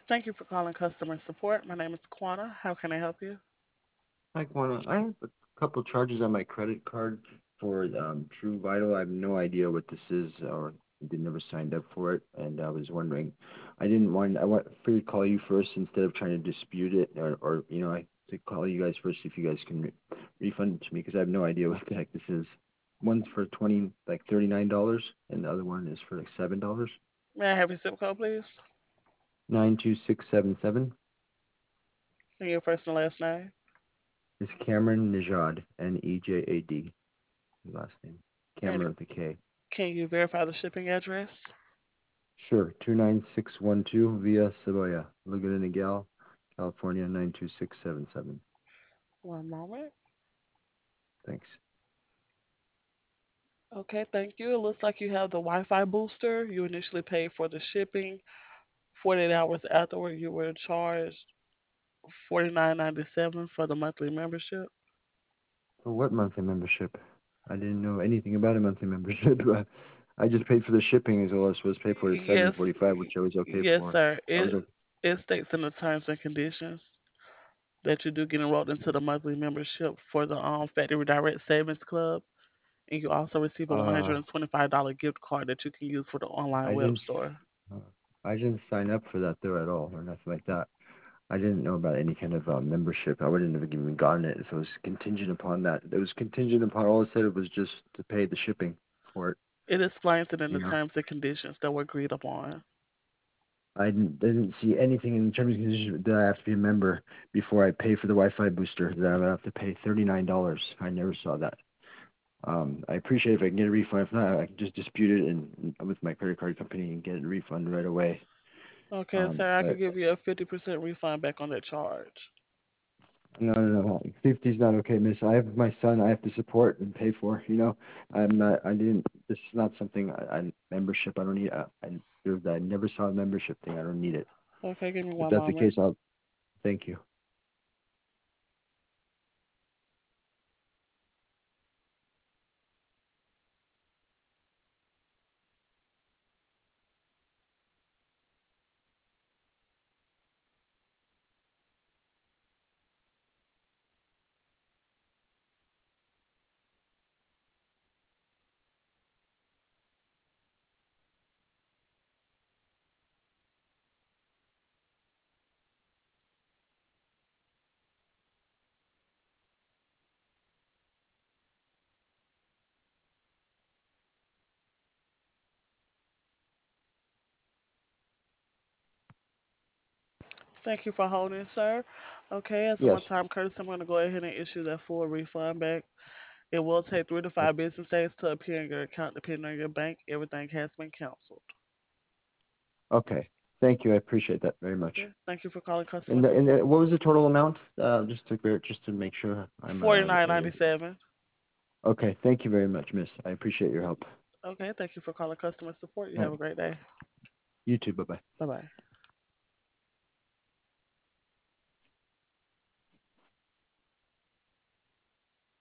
Thank you for calling customer support. My name is Quana. How can I help you? Hi, Kwana. I have a couple charges on my credit card for True Vital. I have no idea what this is, or I did never signed up for it, and I was wondering. I want figured to call you first instead of trying to dispute it, or I to call you guys first if you guys can refund it to me because I have no idea what the heck this is. One's for $39, and the other one is for like $7. May I have your zip code, please? 92677 And your first and last name? is Cameron Nejad, Nejad, last name. And Cameron with a K. can you verify the shipping address? Sure. 29612 Via Cebolla, Laguna Niguel, California 92677. One moment. Thanks. Okay, thank you. It looks like you have the Wi-Fi booster. You initially paid for the shipping. 48 hours afterward, you were charged $49.97 for the monthly membership. For what monthly membership? I didn't know anything about a monthly membership. I just paid for the shipping as all I was supposed to pay for is Yes, 745, which I was okay yes, for. sir. I was It states in the terms and conditions that you do get enrolled into the monthly membership for the Factory Direct Savings Club, and you also receive a uh $125 gift card that you can use for the online I web didn't store. uh, I didn't sign up for that though at all or nothing like that. I didn't know about any kind of membership. I wouldn't have even gotten it if it was contingent upon that. It was contingent upon all it said it was just to pay the shipping for it, It explains it in the you know. terms and conditions that were agreed upon. I didn't see anything in the terms and conditions that I have to be a member before I pay for the Wi-Fi booster. That I would have to pay $39. I never saw that. I appreciate if I can get a refund. If not, I can just dispute it with my credit card company and get a refund right away. Okay, sir, I could But give you a 50% refund back on that charge. no, no, no. 50 is not okay, miss. I have my son. I have to support and pay for. I'm not. I didn't. This is not something. Membership. I don't need. I never saw a membership thing. I don't need it. Okay, give me If one that's the moment. case, I'll. Thank you. Thank you for holding, sir. Okay, as a Yes. one-time courtesy, I'm going to go ahead and issue that full refund back. It will take 3 to 5 business days to appear in your account, depending on your bank. Everything has been canceled. Okay. Thank you. I appreciate that very much. Okay, thank you for calling customer And support. what was the total amount? Just to make sure I'm Forty-nine okay. ninety-seven. Okay. Thank you very much, miss. I appreciate your help. Okay, thank you for calling customer support. You All have right. a great day. You too. Bye bye. Bye bye.